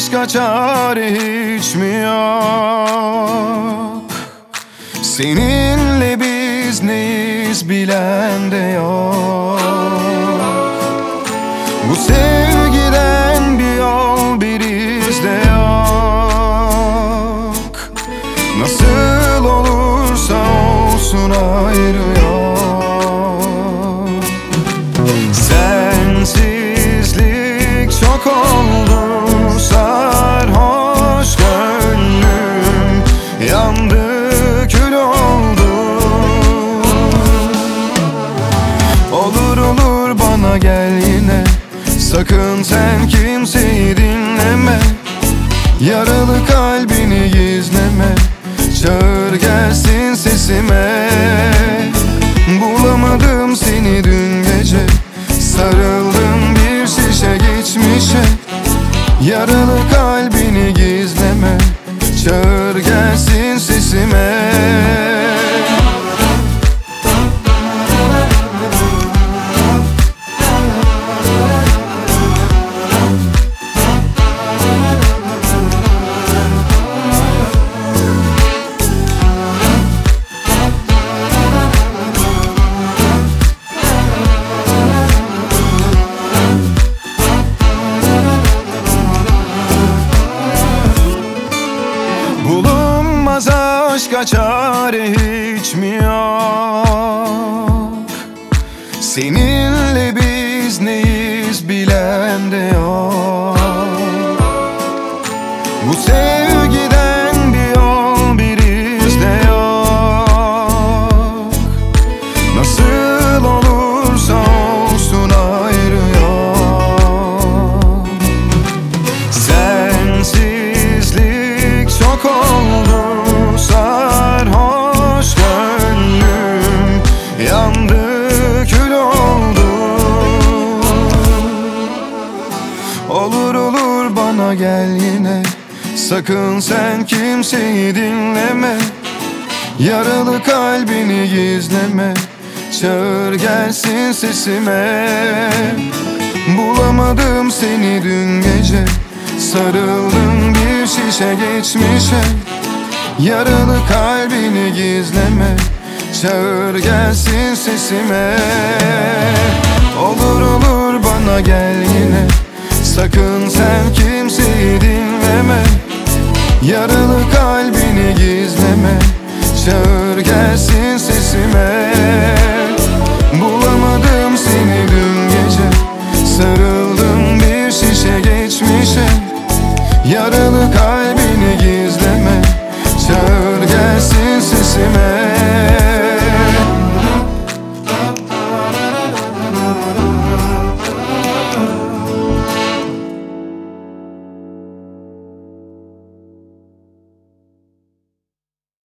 başka çare hiç mi yok? Seninle biz neyiz bilen de yok. Bu sevgiden bir yol bir iz de yok. Nasıl olursa olsun ayrı yok. Sensizlik çok oldu, sarhoş gönlüm yandı, kül oldu. Olur olur bana gel yine, sakın sen kimseyi dinleme. Yaralı kalbini gizleme, çağır gelsin sesime. Bulamadım seni dün gece, sarıldım bir şişe geçmişe. Yaralı kalbini gizleme, çağır gelsin sesime. Bulunmaz aşka çare hiç mi yok? Seninle biz neyiz bilen de yok. Bu sevgiden bir yol bir iz de yok. Nasıl olursa olsun ayrı yok. Sensizlik çok oldu, sarhoş gönlüm yandı, kül oldu. Olur olur bana gel yine, sakın sen kimseyi dinleme. Yaralı kalbini gizleme, çağır gelsin sesime. Bulamadım seni dün gece, sarıldım bir şişe geçmişe. Yaralı kalbini gizleme, çağır gelsin sesime. Olur olur bana gel yine, sakın sen kimseyi dinleme. Yaralı kalbini gizleme, çağır gelsin sesime. Bulamadım seni dün gece, sarıldım bir şişe geçmişe. Yaralı kalbini